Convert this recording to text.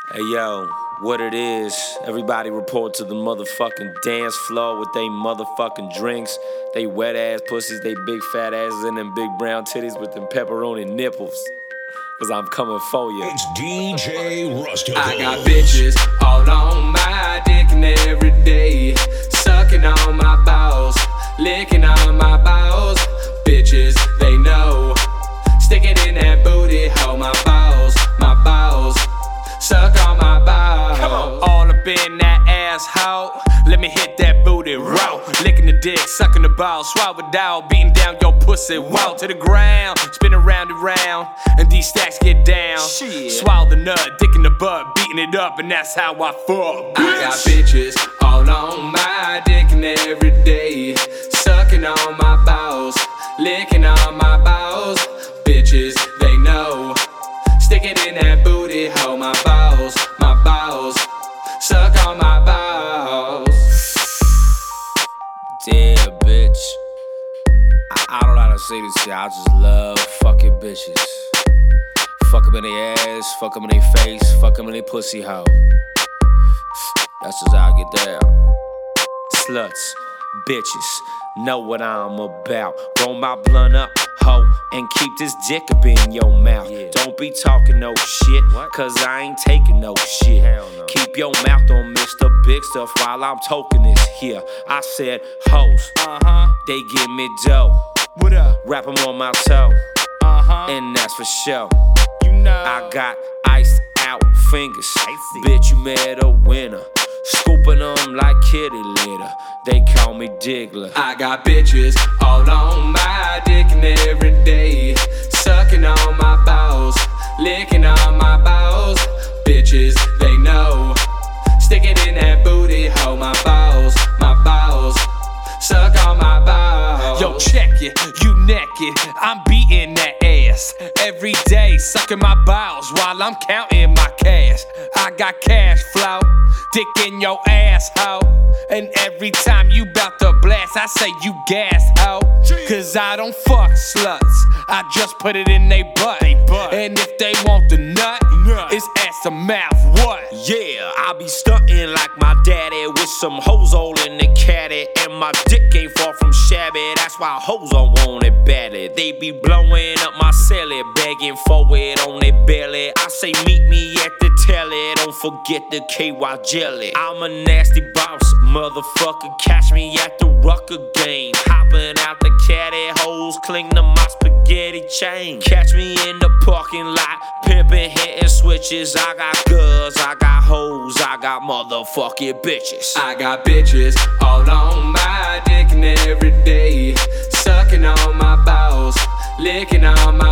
Hey yo, what it is, everybody report to the motherfucking dance floor with they motherfucking drinks, they wet ass pussies, they big fat asses, and them big brown titties with them pepperoni nipples. Cause I'm coming for you. It's DJ Rustical. I got bitches all on my dick and every day, sucking on my balls, licking on my balls. Bitches, they know, stick it in that booty hole. My balls, suck on my balls. Come on. All up in that asshole, let me hit that booty raw. Licking the dick, sucking the balls, swallow it down, beating down your pussy, wow, to the ground, spin around and round, and these stacks get down. Shit. Swallow the nut, dick in the butt, beating it up, and that's how I fuck. I got bitches all on my dick and every day, sucking on my balls, licking on my balls. Bitches, they know, stick it in that booty hole. My balls, suck on my balls. Damn, bitch. I don't know how to say this shit. I just love fucking bitches. Fuck them in their ass, fuck them in their face, fuck them in their pussy hole. That's just how I get down. Sluts, bitches, know what I'm about. Roll my blunt up, hoe, and keep this dick up in your mouth. Yeah. Don't be talking no shit, cause I ain't taking no shit. No. Keep your mouth on Mr. Big Stuff while I'm toking this here. I said hoes, they give me dough. What up? Wrap them on my toe, and that's for sure. You know, I got iced out fingers. Icy. Bitch, you made a winner. Scooping them like kitty litter. They call me Diggler. I got bitches all on my dick and every day, sucking on my balls, licking on my balls. Bitches, they know, stick it in that booty hole. My balls, suck on my balls. Yo, check it, you naked, I'm beating that ass every day, sucking my balls while I'm counting my cash. I got cash flow, dick in your asshole, and every time you bout to blast, I say you gas ho. Cause I don't fuck sluts, I just put it in they butt. And if they want the nut, it's ass to mouth, what? Yeah, I be stunting like my daddy with some hoes all in the caddy, and my dick ain't far from shabby. That's why hoes don't want it badly. They be blowing up my celly, begging for it on their belly. I say meet me at the telly, don't forget the KY jelly. I'm a nasty boss, motherfucker. Catch me at the Rucker game, hopping out the caddy, hoes cling to my spaghetti chain. Catch me in the parking lot, pimping, hitting switches. I got girls, I got hoes, I got motherfucking bitches. I got bitches all on my dick and every day, sucking on my balls, licking on my